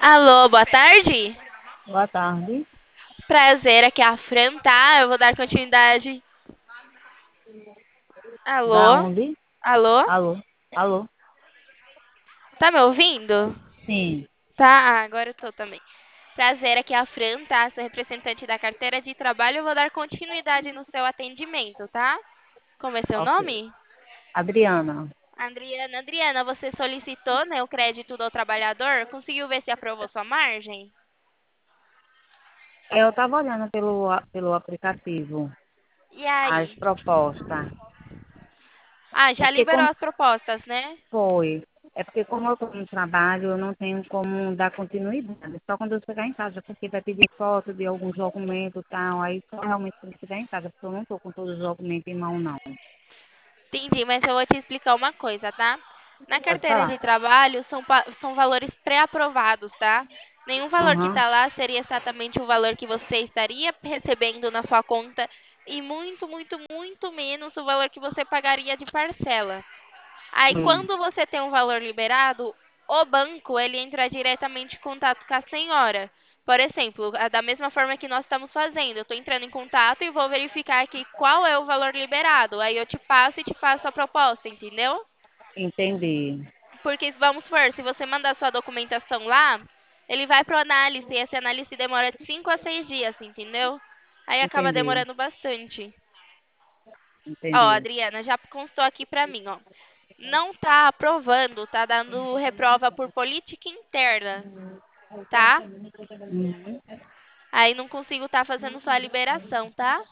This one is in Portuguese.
Alô, boa tarde. Boa tarde. Prazer, aqui é a Fran, tá? Eu vou dar continuidade. Da Alô? onde? Alô? Alô? Alô? Tá me ouvindo? Sim. Tá, agora eu tô também. Prazer, aqui é a Fran, tá? Sou representante da carteira de trabalho. Eu vou dar continuidade no seu atendimento, tá? Como é seu Ok. nome? Adriana. Adriana. Adriana, você solicitou, né, o crédito do trabalhador? Conseguiu ver se aprovou sua margem? Eu estava olhando pelo aplicativo E as aí? propostas. Ah, É já porque liberou como as propostas, né? foi? É porque como eu estou no trabalho, eu não tenho como dar continuidade. Só quando eu chegar em casa, porque vai pedir foto de alguns documentos e tal. Aí só realmente quando eu chegar em casa, porque eu não estou com todos os documentos em mão, não. Entendi, mas eu vou te explicar uma coisa, tá? Na Pode carteira falar. de trabalho são valores pré-aprovados, tá? Nenhum valor que Aham. está lá seria exatamente o valor que você estaria recebendo na sua conta e muito, muito, muito menos o valor que você pagaria de parcela. Aí, Hum. quando você tem um valor liberado, o banco ele entra diretamente em contato com a senhora. Por exemplo, da mesma forma que nós estamos fazendo, eu estou entrando em contato e vou verificar aqui qual é o valor liberado. Aí eu te passo e te passo a proposta, entendeu? Entendi. Porque vamos supor, se você mandar sua documentação lá, ele vai para análise e essa análise demora de 5 a 6 dias, entendeu? Aí acaba Entendi. demorando bastante. Ó, Entendi. Adriana, já constou aqui pra mim, ó. Não tá aprovando, tá dando reprova por política interna, tá? Uhum. Aí não consigo tá fazendo sua liberação, tá?